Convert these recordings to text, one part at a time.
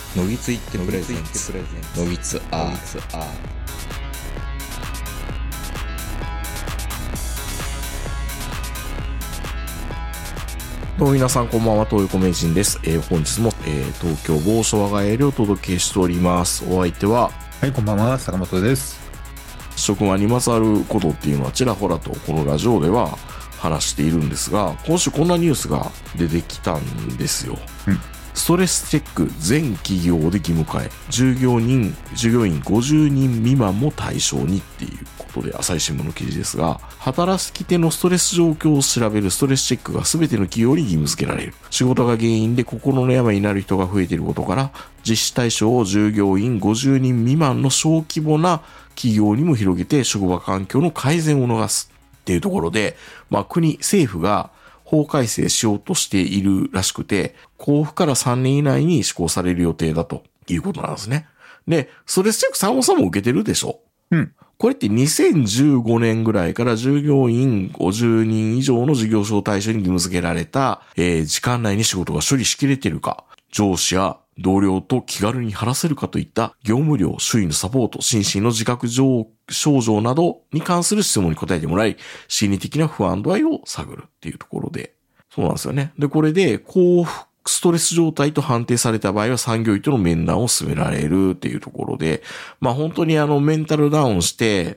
のぎついってプレゼンツのぎつアどうも皆さんこんばんは、東横名人です。本日も、東京某所我が家よりお届けしております。お相手は、 はい、こんばんは、坂本です。 職場にまつわることっていうのはちらほらとこのラジオでは話しているんですが、今週こんなニュースが出てきたんですよ。ストレスチェック全企業で義務化へ、従業員50人未満も対象にっていうことで、朝日新聞の記事ですが、働き手のストレス状況を調べるストレスチェックが全ての企業に義務付けられる。仕事が原因で心の病になる人が増えていることから、実施対象を従業員50人未満の小規模な企業にも広げて職場環境の改善を促すっていうところで、政府が法改正しようとしているらしくて、公布から3年以内に施行される予定だということなんですね。で、ストレスチェック坂本さんも受けてるでしょ？これって2015年ぐらいから従業員50人以上の事業所対象に義務付けられた、時間内に仕事が処理しきれているか、上司や同僚と気軽に話せるかといった業務量、周囲のサポート、心身の自覚症状などに関する質問に答えてもらい、心理的な不安度合いを探るっていうところで。そうなんですよね。で、これで、ストレス状態と判定された場合は産業医との面談を進められるっていうところで、本当にメンタルダウンして、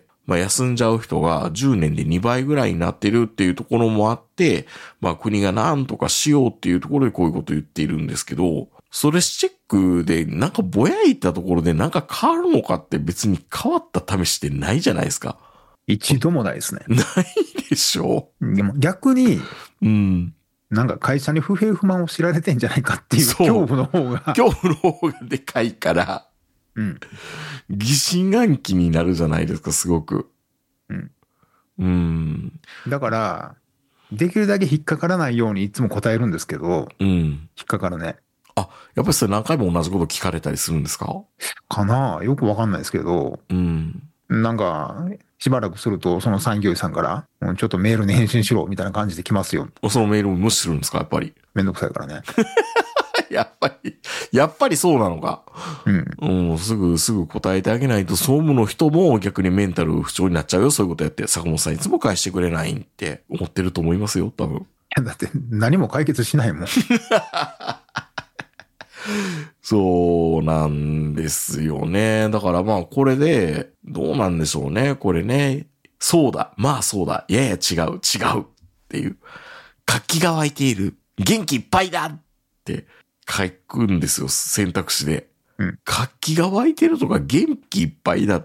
休んじゃう人が10年で2倍ぐらいになってるっていうところもあって、国が何とかしようっていうところでこういうことを言っているんですけど、ストレスチェックでなんかぼやいたところでなんか変わるのかって別に変わった試しってないじゃないですか。 一度もないですね。 ないでしょ？ でも逆に、なんか会社に不平不満を知られてんじゃないかっていう恐怖の方がでかいから、疑心暗鬼になるじゃないですか、すごく。 だから、できるだけ引っかからないようにいつも答えるんですけど、引っかかるね。 やっぱりそれ何回も同じこと聞かれたりするんですか？ かな？よくわかんないですけど、なんか、しばらくすると、その産業医さんから、ちょっとメールに返信しろ、みたいな感じで来ますよ。 そのメールを無視するんですか、やっぱり。 めんどくさいからね。 やっぱりそうなのか。すぐ答えてあげないと、総務の人も逆にメンタル不調になっちゃうよ、そういうことやって。坂本さんいつも返してくれないって思ってると思いますよ、多分。 いや、だって何も解決しないもん。 そうなんですよね。だからこれで、どうなんでしょうね。これね。そうだ。いやいや違うっていう。活気が湧いている。元気いっぱいだって書くんですよ。選択肢で。活気が湧いてるとか元気いっぱいだって、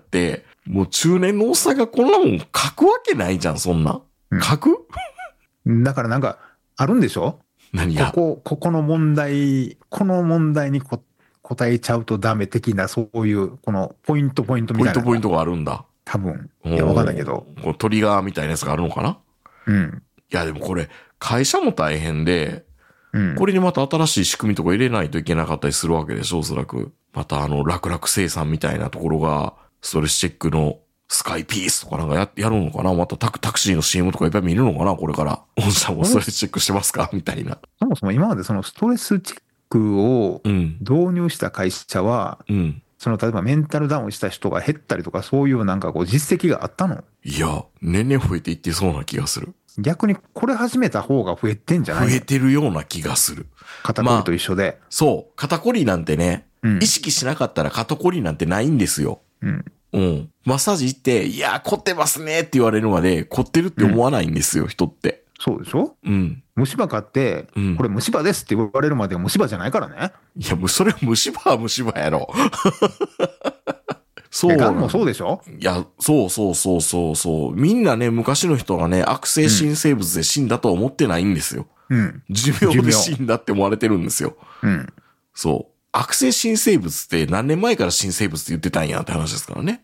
もう中年のおっさんがこんなもん書くわけないじゃん、そんな。書く？ だからなんか、あるんでしょ？ 何が？ この問題に答えちゃうとダメ的な、そういう、このポイントみたいな。 ポイントがあるんだ。 多分。いや、わかんないけど。 このトリガーみたいなやつがあるのかな？いや、でもこれ、会社も大変で、これにまた新しい仕組みとか入れないといけなかったりするわけでしょ、おそらく。また楽々生産みたいなところが、ストレスチェックのスカイピースとかなんかやるのかな？またタクシーの CM とかいっぱい見るのかな？これから。御社もストレスチェックしてますか？みたいな。 そもそも今までそのストレスチェックを導入した会社は、例えばメンタルダウンした人が減ったりとか、そういうなんか実績があったの？ いや、年々増えていってそうな気がする。 逆にこれ始めた方が増えてんじゃないの？ 増えてるような気がする。 肩こりと一緒で。 そう。肩こりなんてね、意識しなかったら肩こりなんてないんですよ。マッサージ行って、いや、凝ってますねって言われるまで、凝ってるって思わないんですよ、人って。 そうでしょ？虫歯買って、これ虫歯ですって言われるまでは虫歯じゃないからね。 いや、それは虫歯は虫歯やろ。 そう。がんもそうでしょ？ いや、そう。みんなね、昔の人がね、悪性新生物で死んだとは思ってないんですよ。寿命で死んだって思われてるんですよ。そう。悪性新生物って何年前から新生物って言ってたんやって話ですからね。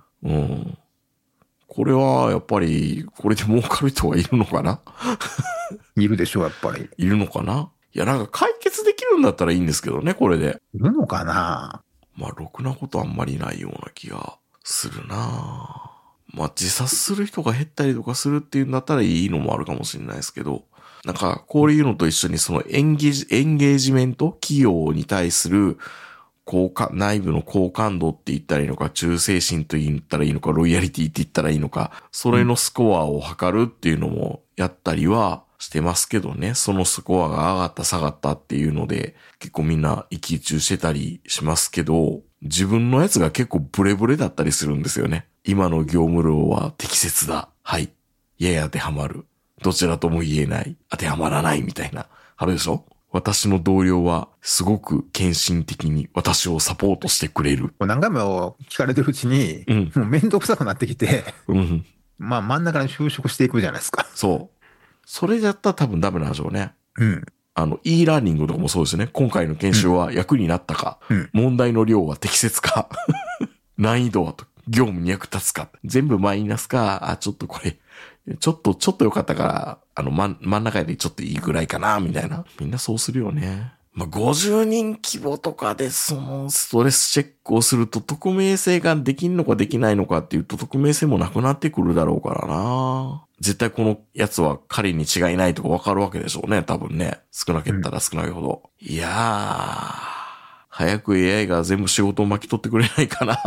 これは、やっぱり、これで儲かる人はいるのかな？ いるでしょ、やっぱり。 いるのかな？いや、なんか解決できるんだったらいいんですけどね、これで。 いるのかな？ ろくなことあんまりないような気がするな。自殺する人が減ったりとかするっていうんだったらいいのもあるかもしれないですけど、なんか、こういうのと一緒にそのエンゲージメント企業に対する内部の好感度って言ったらいいのか、忠誠心と言ったらいいのか、ロイヤリティって言ったらいいのか、それのスコアを測るっていうのもやったりはしてますけどね。そのスコアが上がった下がったっていうので、結構みんな一喜一憂してたりしますけど、自分のやつが結構ブレブレだったりするんですよね。今の業務量は適切だ。はい。やや当てはまる。どちらとも言えない。当てはまらないみたいな。あるでしょ？私の同僚はすごく献身的に私をサポートしてくれる。 何回も聞かれてるうちに、もうめんどくさくなってきて、まあ真ん中に就職していくじゃないですか。 そう。それだったら多分ダメなんでしょうね。e ラーニングとかもそうですね。今回の研修は役になったか、問題の量は適切か、難易度は業務に役立つか、全部マイナスか、ちょっとこれ、ちょっと良かったから、真ん中でちょっといいぐらいかな、みたいな。みんなそうするよね。まあ、50人規模とかでそのストレスチェックをすると匿名性ができんのかできないのかっていうと匿名性もなくなってくるだろうからな。絶対このやつは彼に違いないとかわかるわけでしょうね、多分ね。少なけったら少ないほど。いやー、早く AI が全部仕事を巻き取ってくれないかな。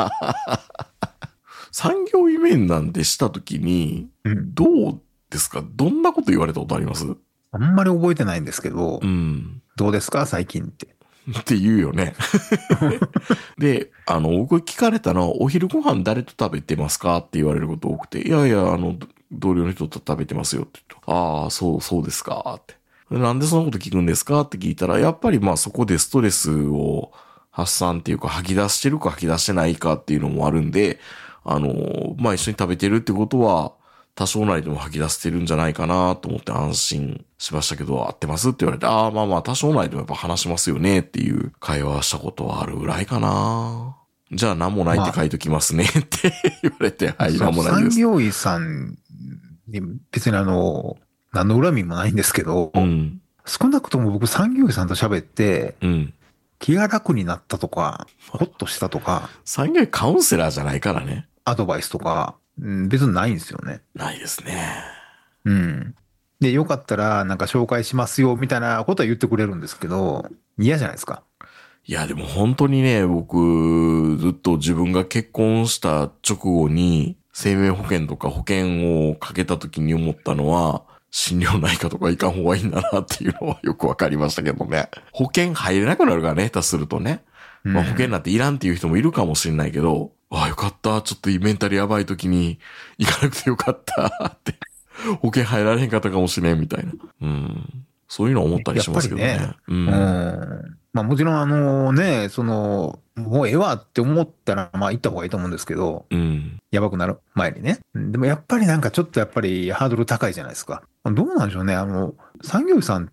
産業医面談でしたときに、どうですか？どんなこと言われたことあります？ あんまり覚えてないんですけど、どうですか最近って。 って言うよね。で、僕聞かれたのは、お昼ご飯誰と食べてますかって言われること多くて、いやいや、同僚の人と食べてますよって言うと、ああ、そうですかって。なんでそんなこと聞くんですかって聞いたら、やっぱりまあそこでストレスを発散っていうか吐き出してるか吐き出してないかっていうのもあるんで、まあ一緒に食べてるってことは、多少なりでも吐き出してるんじゃないかなと思って安心しましたけど、合ってますって言われて、まあ多少なりでもやっぱ話しますよねっていう会話したことはあるぐらいかな。じゃあ何もないって書いときますねって言われて、はい、何もないです。 産業医さんに別に何の恨みもないんですけど、少なくとも僕産業医さんと喋って、気が楽になったとか、ほっとしたとか。 産業医カウンセラーじゃないからね。 アドバイスとか、別にないんですよね。 ないですね。 で、よかったらなんか紹介しますよみたいなことは言ってくれるんですけど、嫌じゃないですか。 いや、でも本当にね、僕、ずっと自分が結婚した直後に、生命保険とか保険をかけた時に思ったのは、心療内科とか行かん方がいいんだなっていうのはよくわかりましたけどね。保険入れなくなるからね、下手するとね。まあ保険なんていらんっていう人もいるかもしれないけど、よかった。ちょっとメンタルやばい時に行かなくてよかったって。保険入られへんかったかもしれんみたいな。そういうの思ったりしますけどね。 まあもちろんもうええわって思ったら、まあ行った方がいいと思うんですけど、やばくなる前にね。でもやっぱりなんかちょっとやっぱりハードル高いじゃないですか。どうなんでしょうね。産業医さんって、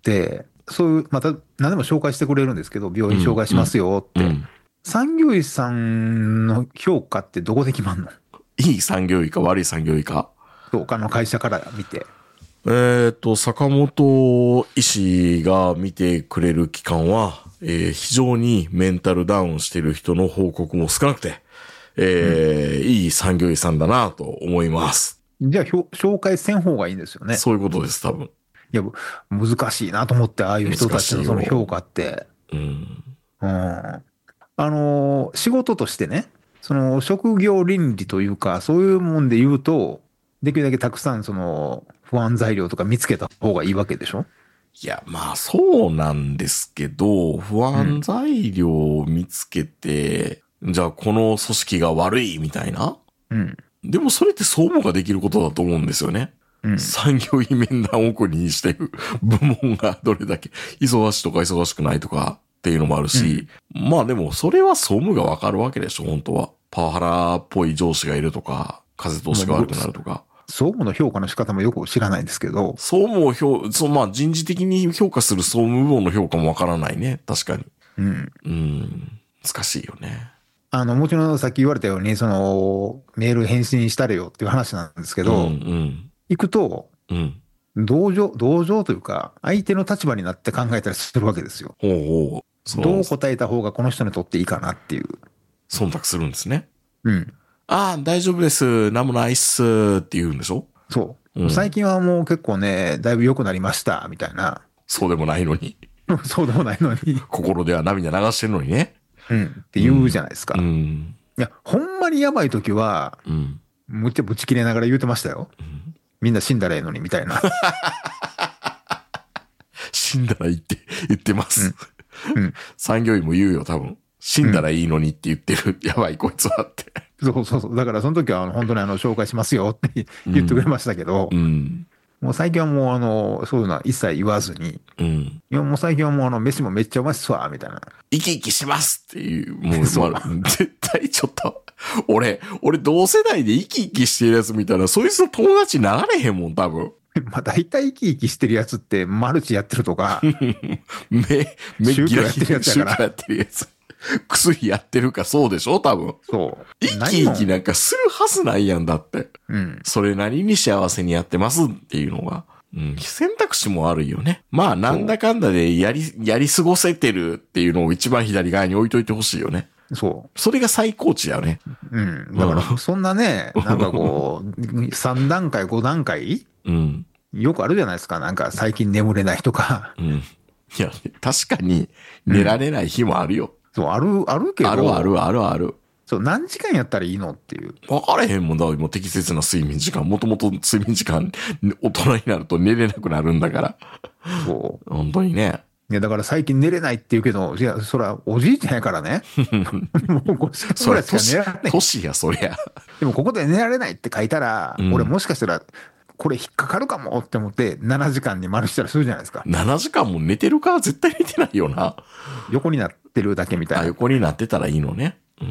そういう、また何でも紹介してくれるんですけど、病院紹介しますよって。産業医さんの評価ってどこで決まんの？ いい産業医か悪い産業医か。 他の会社から見て。 坂本医師が見てくれる機関は、非常にメンタルダウンしてる人の報告も少なくて、いい産業医さんだなと思います。 じゃあ、紹介せん方がいいんですよね。 そういうことです、多分。いや、難しいなと思って、ああいう人たちのその評価って。仕事としてね、その職業倫理というか、そういうもんで言うと、できるだけたくさんその不安材料とか見つけた方がいいわけでしょ？ いや、まあそうなんですけど、不安材料を見つけて、じゃあこの組織が悪いみたいな。でもそれって総務ができることだと思うんですよね。産業医面談を国にしてる部門がどれだけ忙しいとか忙しくないとかっていうのもあるし、まあでもそれは総務がわかるわけでしょ、本当は。パワハラっぽい上司がいるとか、風通しが悪くなるとか。 総務の評価の仕方もよく知らないんですけど。 総務をまあ人事的に評価する総務部門の評価もわからないね。確かに。難しいよね。 もちろんさっき言われたように、その、メール返信したれよっていう話なんですけど、行くと、同情というか、相手の立場になって考えたりするわけですよ。どう答えた方がこの人にとっていいかなっていう。 忖度するんですね。大丈夫です。なんもないっすって言うんでしょ？ そう。最近はもう結構ね、だいぶ良くなりました、みたいな。 そうでもないのに。 そうでもないのに。 心では涙流してるのにね。 って言うじゃないですか。 うん。 いや、ほんまにやばい時は、 うん。 むっちゃぶち切れながら言うてましたよ。みんな死んだらええのに、みたいな。 死んだらいいって言ってます。 うん。 産業医も言うよ、多分。死んだらいいのにって言ってる。やばい、こいつはって。 そうそうそう。だからその時は本当に紹介しますよって言ってくれましたけど、 うん。 もう最近はもうそういうのは一切言わずに、 うん。 いやもう最近はもう飯もめっちゃうまいっすわ、みたいな。 生き生きしますっていう、もう、 そう。 まあ、絶対ちょっと、俺同世代で生き生きしてるやつみたいな、そいつの友達になられへんもん、多分。 まあ大体生き生きしてるやつってマルチやってるとか、 宗教やってるやつだから。 宗教やってるやつ。薬やってるかそうでしょ多分。 そう。 生き生きなんかするはずないやんだって。 うん。 それなりに幸せにやってますっていうのが。うん、選択肢もあるよね。まあ、なんだかんだでやり過ごせてるっていうのを一番左側に置いといてほしいよね。 そう。 それが最高値だよね。 うん。だから、そんなね、なんかこう、3段階、5段階うん。 よくあるじゃないですか。なんか最近眠れないとか。 うん。いや、確かに寝られない日もあるよ。 そう、あるけど。 ある。 そう、何時間やったらいいのっていう。 分かれへんもんだ。もう適切な睡眠時間。もともと睡眠時間、大人になると寝れなくなるんだから。 そう。 本当にね。 いや、だから最近寝れないって言うけど、いや、そら、おじいちゃんやからね。もう5時間ぐらいしか寝られない。 年や、そりゃ。 でもここで寝られないって書いたら、 うん、 俺もしかしたら、これ引っかかるかもって思って、7時間に丸したらするじゃないですか。 7時間も寝てるか絶対寝てないよな。 横になってるだけみたいな。 横になってたらいいのね。 うん。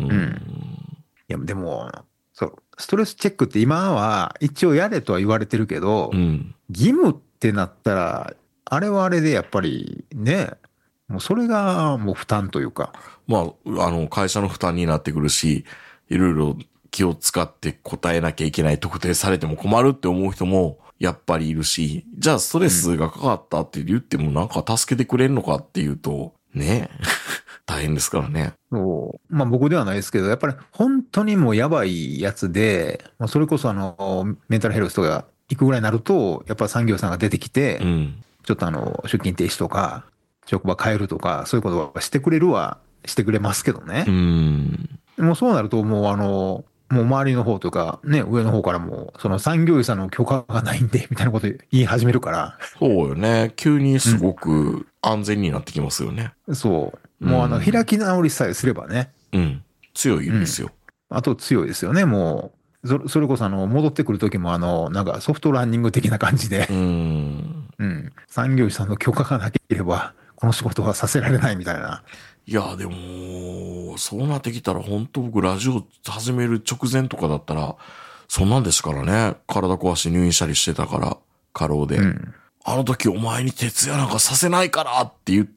いや、でも、そう、ストレスチェックって今は一応やれとは言われてるけど、義務ってなったら、あれはあれでやっぱりね、もうそれがもう負担というか。 まあ、会社の負担になってくるし、いろいろ気を使って答えなきゃいけない、特定されても困るって思う人もやっぱりいるし、じゃあストレスがかかったって言ってもなんか助けてくれんのかっていうと、ねえ。大変ですからね。 そう。まあ僕ではないですけど、やっぱり本当にもうやばいやつで、それこそメンタルヘルスとか行くぐらいになると、やっぱ産業さんが出てきて、ちょっと出勤停止とか、職場変えるとか、そういうことはしてくれますけどね。もうそうなるともうもう周りの方とか、ね、上の方からも、その産業医さんの許可がないんで、みたいなこと言い始めるから。 そうよね。急にすごく安全になってきますよね。 そう。もう開き直りさえすればね。 強いんですよ。 あと強いですよね、もう。それこそ戻ってくる時もなんかソフトランニング的な感じで。産業医さんの許可がなければ、この仕事はさせられないみたいな。 いや、でも、そうなってきたら本当僕ラジオ始める直前とかだったら、そんなんですからね。体壊して入院したりしてたから、過労で。あの時お前に徹夜なんかさせないからって言った、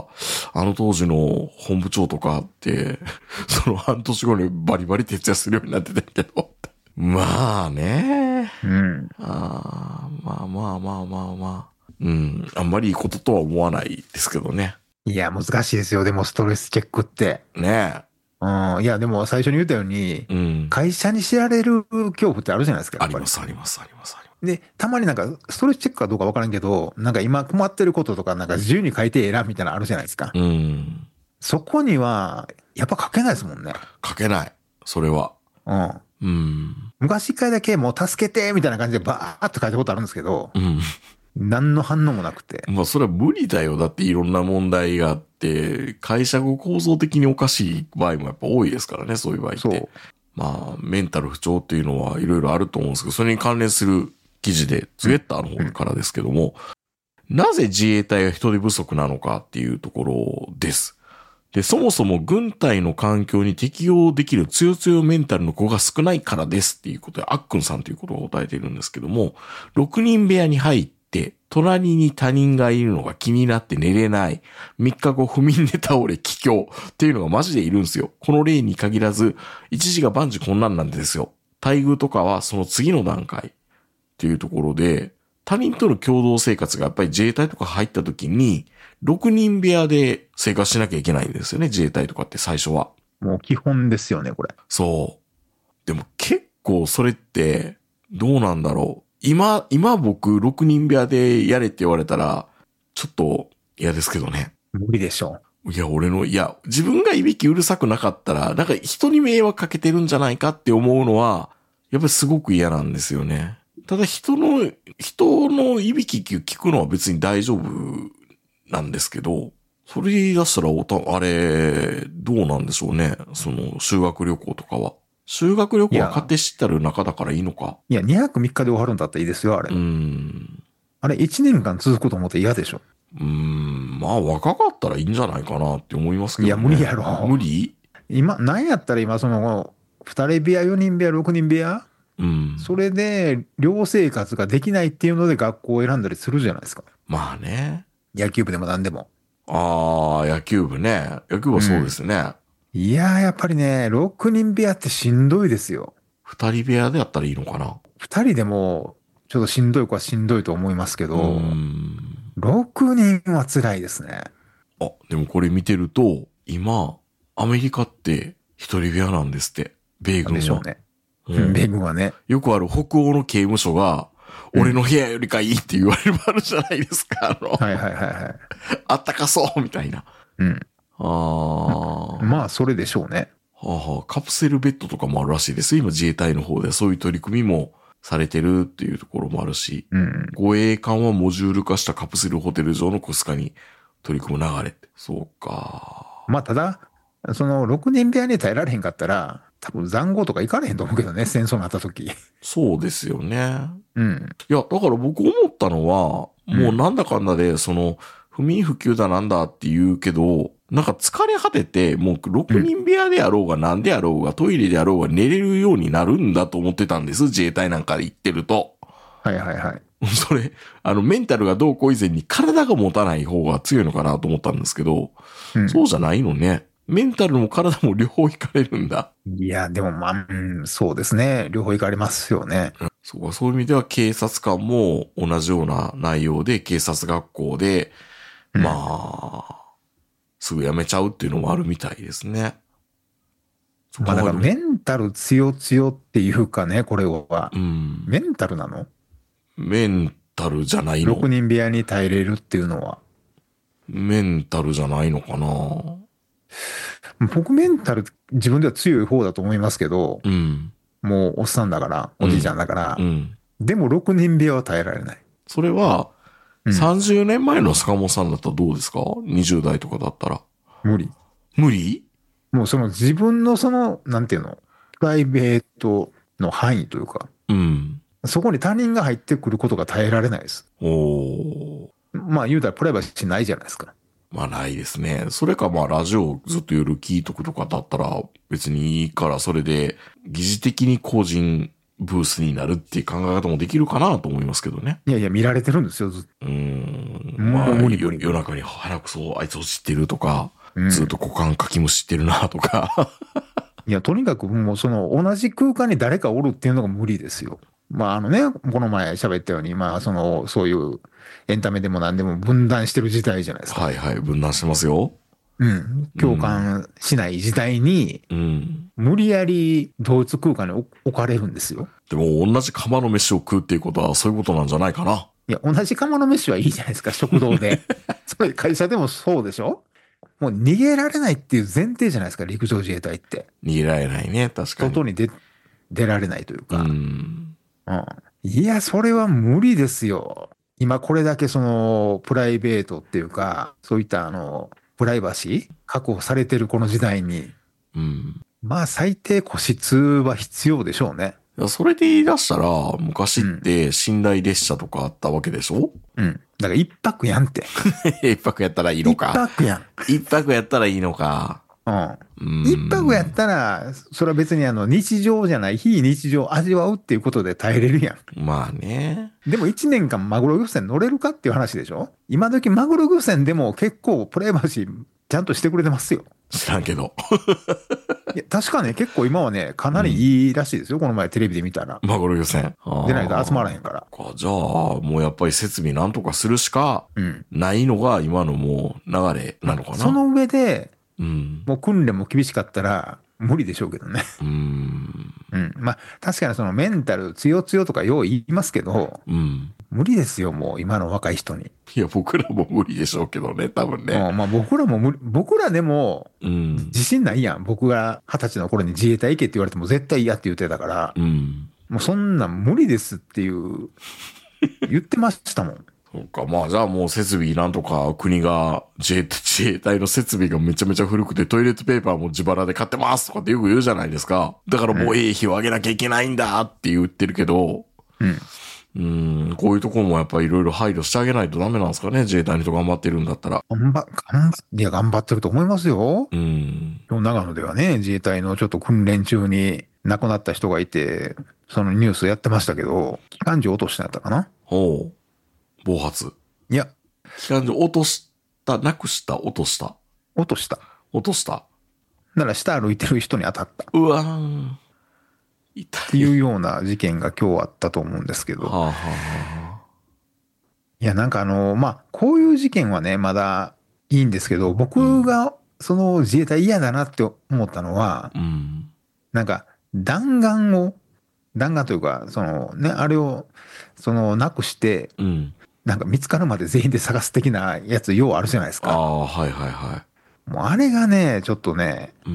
当時の本部長とかって、その半年後にバリバリ徹夜するようになってたけど。まあね。まあ。あんまりいいこととは思わないですけどね。 いや、難しいですよ。でもストレスチェックって。 ねえ。いや、でも最初に言ったように、会社に知られる恐怖ってあるじゃないですか。 あります。 で、たまになんか、ストレスチェックかどうかわからんけど、なんか今困ってることとか、なんか自由に書いてえらみたいなのあるじゃないですか。そこには、やっぱ書けないですもんね。 書けない。それは。 昔一回だけもう助けてみたいな感じでバーっと書いたことあるんですけど、何の反応もなくて。 まあそれは無理だよ。だっていろんな問題があって、会社構造的におかしい場合もやっぱ多いですからね、そういう場合って。そう。まあ、メンタル不調っていうのはいろいろあると思うんですけど、それに関連する記事で、ツイッターの方からですけども、なぜ自衛隊が人手不足なのかっていうところです。で、そもそも軍隊の環境に適応できる強強メンタルの子が少ないからですっていうことで、あっくんさんということが答えているんですけども、6人部屋に入って、隣に他人がいるのが気になって寝れない。3日後不眠で倒れ帰郷っていうのがマジでいるんですよ。この例に限らず、一時が万事困難なんですよ。待遇とかはその次の段階っていうところで、他人との共同生活がやっぱり自衛隊とか入った時に、6人部屋で生活しなきゃいけないんですよね、自衛隊とかって最初は。 もう基本ですよね、これ。 そう。でも結構それって、どうなんだろう。今僕6人部屋でやれって言われたら、ちょっと嫌ですけどね。 無理でしょいや、自分がいびきうるさくなかったら、なんか人に迷惑かけてるんじゃないかって思うのは、やっぱりすごく嫌なんですよね。ただ人のいびき聞くのは別に大丈夫なんですけど、それ言い出したらあれ、どうなんでしょうね。その、修学旅行とかは。修学旅行は勝手知ったる中だからいいのか。 いや、2泊3日で終わるんだったらいいですよ、あれ。あれ、1年間続くと思って嫌でしょ。 まあ、若かったらいいんじゃないかなって思いますけどね。 いや、無理やろ。 無理？ なんやったら今、その、2人部屋、4人部屋、6人部屋、それで、寮生活ができないっていうので学校を選んだりするじゃないですか。 まあね。 野球部でも何でも。 ああ、野球部ね。野球部はそうですね。 いやー、やっぱりね、6人部屋ってしんどいですよ。 2人部屋でやったらいいのかな。 2人でも、ちょっとしんどい子はしんどいと思いますけど、6人は辛いですね。 あ、でもこれ見てると、今、アメリカって1人部屋なんですって。米軍は。 でしょうね。米軍はね。 よくある北欧の刑務所が、俺の部屋よりかいいって言われるあるじゃないですか。 はいはいはいはい。 あったかそうみたいな。 まあ、それでしょうね。 カプセルベッドとかもあるらしいですよ。今自衛隊の方でそういう取り組みもされてるっていうところもあるし、護衛艦はモジュール化したカプセルホテル上のコスカに取り組む流れって。そうか。 まあ、ただ、その6人部屋に耐えられへんかったら、多分塹壕とか行かれへんと思うけどね、戦争になった時。 そうですよね。いや、だから僕思ったのは、もうなんだかんだで、その、不眠不休だなんだって言うけど、なんか疲れ果てて、もう6人部屋であろうが何であろうがトイレであろうが寝れるようになるんだと思ってたんです。自衛隊なんかで行ってると。 はいはいはい。 それ、メンタルがどうこう以前に体が持たない方が強いのかなと思ったんですけど、そうじゃないのね。メンタルも体も両方いかれるんだ。 いや、でもまあ、そうですね。両方いかれますよね。 そういう意味では警察官も同じような内容で警察学校で、まあ、すぐ辞めちゃうっていうのもあるみたいですね。 まあだからメンタル強っていうかね、これは。メンタルなの？ メンタルじゃないの？ 6 人部屋に耐えれるっていうのは。 メンタルじゃないのかな。 僕メンタル自分では強い方だと思いますけど、もうおっさんだから、おじいちゃんだから、でも6人部屋は耐えられない。 それは、30年前の坂本さんだったらどうですか？ 20 代とかだったら。 無理。 無理？ もうその自分のなんていうの、プライベートの範囲というか、そこに他人が入ってくることが耐えられないです。まあ言うたらプライバシーないじゃないですか。 まあないですね。それかまあラジオずっと夜聞いとくとかだったら別にいいからそれで疑似的に個人ブースになるっていう考え方もできるかなと思いますけどね。 いやいや見られてるんですよ、ずっと。 まあ夜中に腹くそあいつを知ってるとか、ずっと股間かきむしってるなとか。 いや、とにかくもう同じ空間に誰かおるっていうのが無理ですよ。まあこの前喋ったように、まあそういうエンタメでも何でも分断してる時代じゃないですか。 はいはい、分断してますよ。 共感しない時代に、無理やり同一空間に置かれるんですよ。 でも同じ釜の飯を食うっていうことはそういうことなんじゃないかな。 いや、同じ釜の飯はいいじゃないですか、食堂で。それ会社でもそうでしょ？もう逃げられないっていう前提じゃないですか、陸上自衛隊って。 逃げられないね、確かに。 外に出られないというか。いや、それは無理ですよ。今これだけプライベートっていうか、そういったプライバシー確保されてるこの時代に。まあ最低個室は必要でしょうね。 それで言い出したら、昔って寝台列車とかあったわけでしょ？ だから一泊やんって。 一泊やったらいいのか。 一泊やん。 一泊やったらいいのか。 一泊やったら、それは別に日常じゃない、非日常を味わうっていうことで耐えれるやん。 まあね。 でも1年間マグロ漁船乗れるかっていう話でしょ？今時マグロ漁船でも結構プライバシーちゃんとしてくれてますよ。 知らんけど。 いや、確かね、結構今はね、かなりいいらしいですよ。この前テレビで見たら。 マグロ漁船。 でないと集まらへんから。 じゃあ、もうやっぱり設備なんとかするしかないのが今のもう流れなのかな。 その上で、もう訓練も厳しかったら無理でしょうけどね。まあ確かにメンタル強とかよう言いますけど、 無理ですよ、もう今の若い人に。 いや、僕らも無理でしょうけどね、多分ね。 まあ僕らも僕らでも、 うん。 自信ないやん。僕が20歳の頃に自衛隊行けって言われても絶対嫌って言ってたから、 うん。 もうそんなん無理ですって言ってましたもん。 そうか、まあじゃあもう設備なんとか国が自衛隊の設備がめちゃめちゃ古くてトイレットペーパーも自腹で買ってますとかってよく言うじゃないですか。だからもう衛費を上げなきゃいけないんだって言ってるけど、 うん。 こういうところもやっぱりいろいろ配慮してあげないとダメなんですかね、自衛隊の人頑張ってるんだったら。 頑張ってると思いますよ。 うん。 今日長野ではね、自衛隊のちょっと訓練中に亡くなった人がいて、そのニュースやってましたけど、機関銃落としたんやったかな。 ほう。暴発。 いや、 機関銃落とした、なくした、落とした。 落とした。 落とした。 だから下歩いてる人に当たった。 うわー。痛い。 っていうような事件が今日あったと思うんですけど。 はあはあはあ。 いや、なんかまあ、こういう事件はね、まだいいんですけど、僕がその自衛隊嫌だなって思ったのは、 うん。 なんか弾丸というか、そのね、あれを、なくして、 うん。 なんか見つかるまで全員で探す的なやつ、ようあるじゃないですか。 ああ、はいはいはもうあれがね、ちょっとね、 い。うん。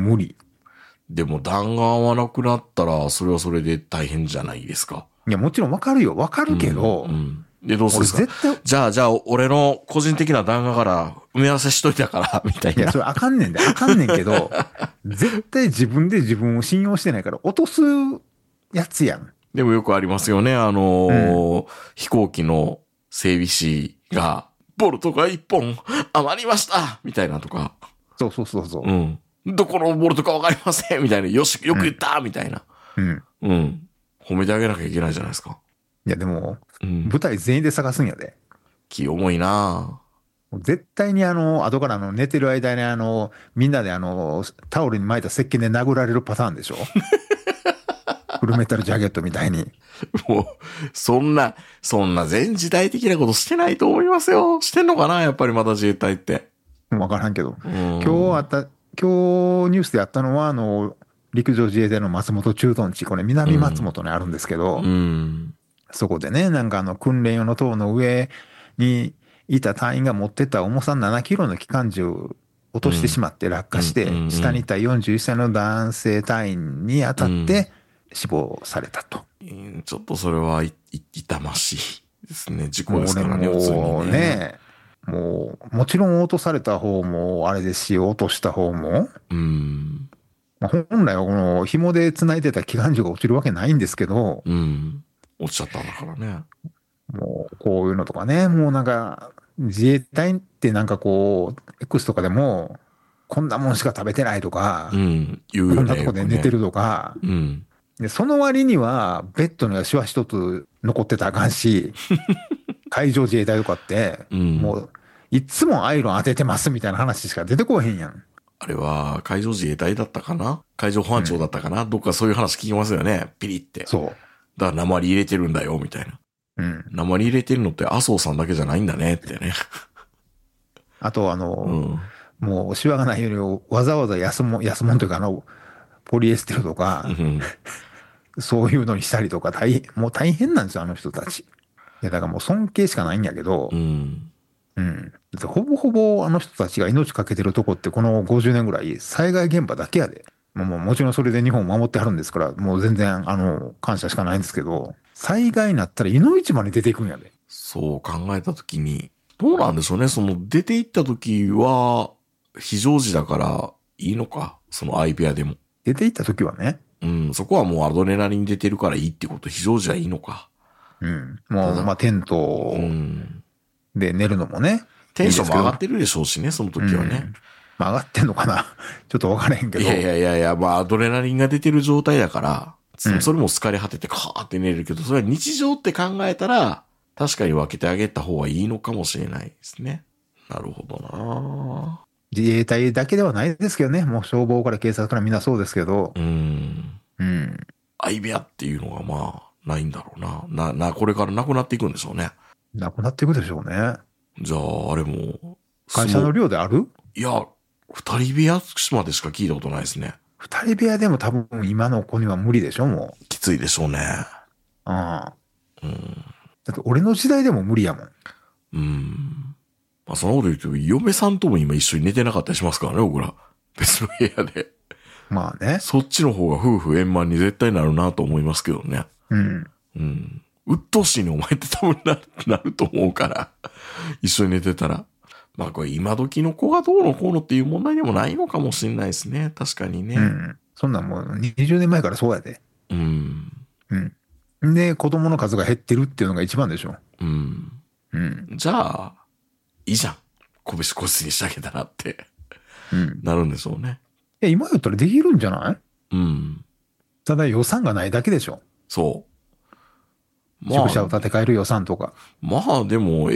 無理。 でも弾丸はなくなったら、それはそれで大変じゃないですか。 いや、もちろんわかるよ。わかるけど、 うん。で、どうするん俺ですか？ 絶対、 じゃあ、俺の個人的な弾丸から埋め合わせしといたから、みたいいや、 な。 それあかんねんで、あかんねんけど、絶対自分で自分を信用してないから落とすやつやん。 でもよくありますよね。 うん。 飛行機の整備士が、ボルトが1本余りましたみたいなとか。 そうそうそうそう。 うん。どこのボルトかわかりませんみたいな。よく言ったみたいな。 うん。 うん。褒めてあげなきゃいけないじゃないですか。 いや、でも、 うん。 舞台全員で探すんやで。 気重いなもう絶対に後から寝てる間にみんなでタオルに巻いた石鹸で殴られるパターンでしょ？フルメタルジャケットみたいに。 もう、そんな全時代的なことしてないと思いますよ。してんのかなやっぱりまだ自衛隊って。 わからんけど。 うん。 今日ニュースでやったのは、陸上自衛隊の松本駐屯地、これ南松本にあるんですけうど、 ん。 そこでね、なんか訓練用の塔の上にいた隊員が持ってた重さ7キロの機関銃を落としてしまって落下しうん。うて、下にいん。 た41歳の男性隊員に当たって死亡されたと。 ちょっとそれは痛ましいですね。事故もう俺ですからね、普通もにね。 ね、もちろん落とされた方もあれですし、落とした方も、 うん。 まあ本来はこの紐で繋いでた機関銃が落ちるわけないんですけど、 うん。落ちちゃったんだからね。 もうこういうのとかね、もうなんか自衛隊ってなんかこう、X とかでも、こんなもんしか食べてないとか、 うん。言うよね、 こんなとこよくね。 で寝てるとか、 うん。 で、その割にはベッドにはシワ一つ残ってたらあかんし、海上自衛隊とかって、 うん。 もう、いつもアイロン当ててますみたいな話しか出てこへんやん。 あれは、海上自衛隊だったかな海上保安庁だったかな、どっかそういう話聞きますよね。ピリって。 そだから鉛入れてるんだよ、みたいな。 う。うん。 鉛入れてるのって麻生さんだけじゃないんだね、ってね。 あとうん。 もうシワがないようにわざわざ安もんというかポリエステルとか、 うん。 そういうのにしたりとかもう大変なんですよ、あの人たち。いや、だからもう尊敬しかないんやけど、 うん。 うん。だってほぼほぼあの人たちが命かけてるとこってこの50年ぐらい災害現場だけやで。もちろんそれで日本を守ってはるんですから、もう全然感謝しかないんですけど、災害になったらいの一番に出ていくんやで。 そう考えたときに、どうなんでしょうね。出て行ったときは、非常時だからいいのか。その相部屋でも。 出て行った時はね、 うん。そこはもうアドレナリン出てるからいいってこと、非常時はいいのか。 うん。もう、 ただ、 テンうトん。 で寝るのもね、 テンションも上がいいですけってるでしょうしね、そのど、う時はね。 ん。まあ上がってんのかなちょっとわからへんけど、 いやいやいやいや、まあアドレナリンが出てる状態だから、 うんそれも疲れ果ててカーって寝れるけど、それは日常って考えたら、確かに分けてあげた方がいいのかもしれないですね。なるほどな自衛隊だけではないですけどね、もう消防から警察からみんなそうですけど、うん。 相部屋っていうのがまあ、ないんだろうな。これからなくなっていくんでしょうね。 なくなっていくでしょうね。 じゃあ、あれも、 会社の寮である？ いや、二人部屋までしか聞いたことないですね。 二人部屋でも多分今の子には無理でしょ、もきついでしょうね。 う。ああ。 うん。 だって俺の時代でも無理やもん。 まあ、そのこと言うと、嫁さんとも今一緒に寝てなかったりしますからね、僕ら。別の部屋で。 まあね。 そっちの方が夫婦円満に絶対なるなと思いますけどね。鬱陶しいね、お前って多分なると思うから。一緒に寝てたら。まあこれ今時の子がどうのこうのっていう問題でもないのかもしれないですね。確かにね。 そんなんもう20年前からそうやで。で、子供の数が減ってるっていうのが一番でしょ。 じゃあ、いいじゃん。個別個室にしてあげたらって、なるんでしょうね。 いや、今やったらできるんじゃない？ただ予算がないだけでしょ。 そう。 宿舎を建て替える予算とか。 まあでも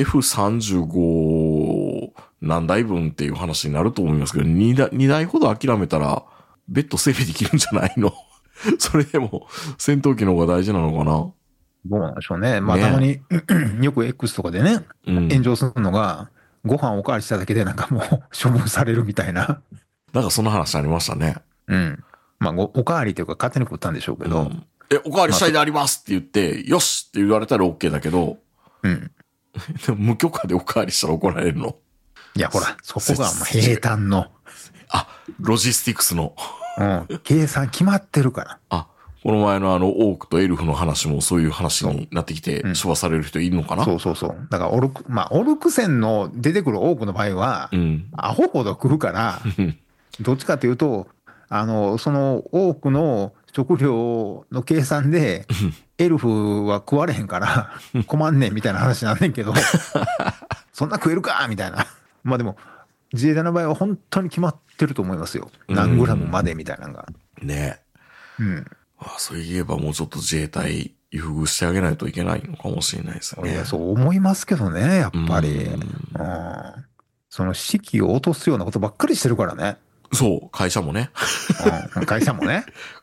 F35 何台分っていう話になると思いますけど、2台ほど諦めたらベッド整備できるんじゃないの？それでも戦闘機の方が大事なのかな？ どうなんでしょうね。まあたまによく X とかでね、炎上するのが、ご飯おかわりしただけでなんかもう処分されるみたいな。 なんかそんな話ありましたね。 まあおかわりというか勝手に食ったんでしょうけど。 おかわりしたいでありますって言って、よしって言われたら OK だけど、でも無許可でおかわりしたら怒られるの？ いやほら、そこが平坦の。 ロジスティクスの。 計算決まってるから。 この前のオークとエルフの話もそういう話になってきて、処罰される人いるのかな？ そう。だからオルク船の出てくるオークの場合は、アホほど食うから、どっちかというと、そのオークの食料の計算で、エルフは食われへんから困んねんみたいな話なんねんけど、そんな食えるかみたいな。まあでも、自衛隊の場合は本当に決まってると思いますよ。何グラムまでみたいなのが。 ねえ。そういえばもうちょっと自衛隊優遇してあげないといけないのかもしれないですね。 いや、そう思いますけどね、やっぱり。その士気を落とすようなことばっかりしてるからね。 そう、会社もね。 会社もね。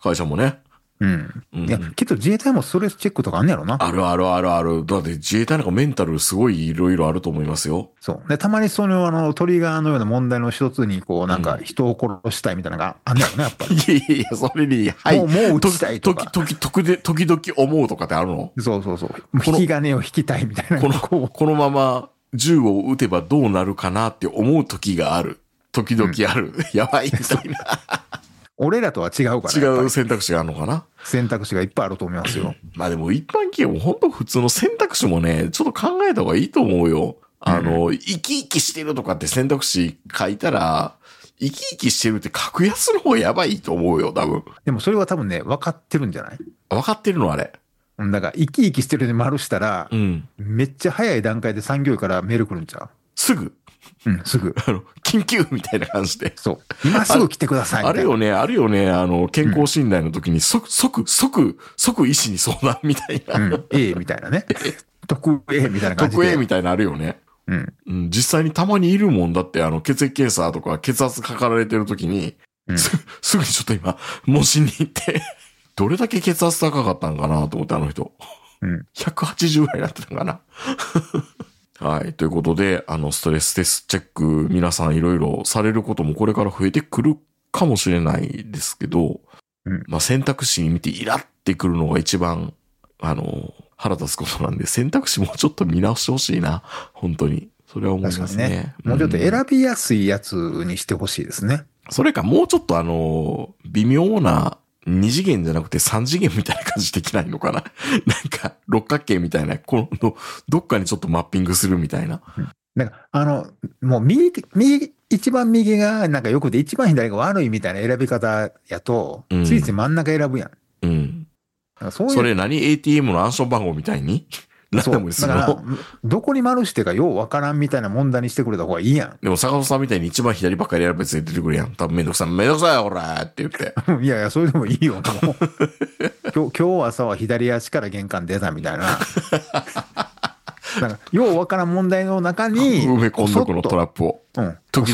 いや、きっと自衛隊もストレスチェックとかあんねやろな。 ある。だって自衛隊なんかメンタルすごいいろいろあると思いますよ。 そう。で、たまにそのトリガーのような問題の一つに、こう、なんか人を殺したいみたいなのがあんねやろね、やっぱり。 いや、それに、 もう撃ちたいとか。 時々思うとかってあるの？ そう。引き金を引きたいみたいな。 このまま銃を撃てばどうなるかなって思う時がある。時々ある。やばいみたいな。 俺らとは違うから。 違う選択肢があるのかな？ 選択肢がいっぱいあると思いますよ。 まあでも一般企業も本当普通の選択肢もね、ちょっと考えた方がいいと思うよ。生き生きしてるとかって選択肢書いたら、生き生きしてるって書くやつの方がやばいと思うよ、多分。 でもそれは多分ね、分かってるんじゃない？ 分かってるのあれ。 だから、生き生きしてるで丸したら、めっちゃ早い段階で産業医からメール来るんちゃう？ すぐ。 すぐ。 緊急みたいな感じで。 そう。今すぐ来てくださいみたいな。 あるよね。健康診断の時に即医師に相談みたいな。 みたいなね。特 A みたいな感じで。 特 A みたいなあるよね。実際にたまにいるもんだって、血液検査とか血圧かかられてる時に、すぐにちょっと今、問診に行って、どれだけ血圧高かったんかなと思って、あの人。180ぐらいになってたんかな。はい。ということで、ストレステストチェック、皆さんいろいろされることもこれから増えてくるかもしれないですけど、まあ選択肢に見てイラってくるのが一番、腹立つことなんで、選択肢もちょっと見直してほしいな。本当に。それは思いますね。 もうちょっと選びやすいやつにしてほしいですね。 それかもうちょっと微妙な、2次元じゃなくて3次元みたいな感じできないのかな。なんか、六角形みたいな、どっかにちょっとマッピングするみたいな。 なんか、もう一番右がなんか良くて一番左が悪いみたいな選び方やと、ついつい真ん中選ぶやん。 それ何 ?ATM の暗証番号みたいにランダムにするの？ だから、どこに丸してかようわからんみたいな問題にしてくれた方がいいやん。 でも坂本さんみたいに一番左ばっかり選ぶやつ出てくるやん。多分めんどくさい、ほらって言って。 いや、それでもいいよ。もう今日朝は左足から玄関出たみたいな。なんかようわからん問題の中に。 埋め込んどくのトラップを。時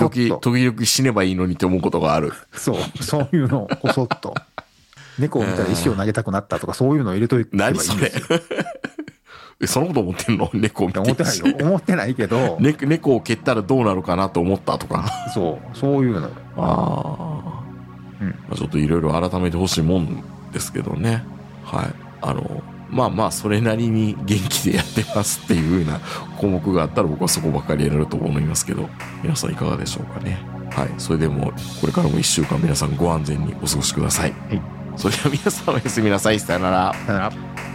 々死ねばいいのにって思うことがある。 そういうのをこそっと。猫を見たら石を投げたくなったとかそういうのを入れといて。 何それそのこと思ってんの？猫を見て。 思ってないよ。思ってないけど。 猫を蹴ったらどうなるかなと思ったとか。 そういうの。 まあちょっといろいろ改めてほしいもんですけどね。はい。 まあまあそれなりに元気でやってますっていう風な項目があったら僕はそこばっかりやると思いますけど、皆さんいかがでしょうかね。はい。それでもこれからも1週間皆さんご安全にお過ごしください。はい。それでは皆さんおやすみなさい。さよなら。 さよなら。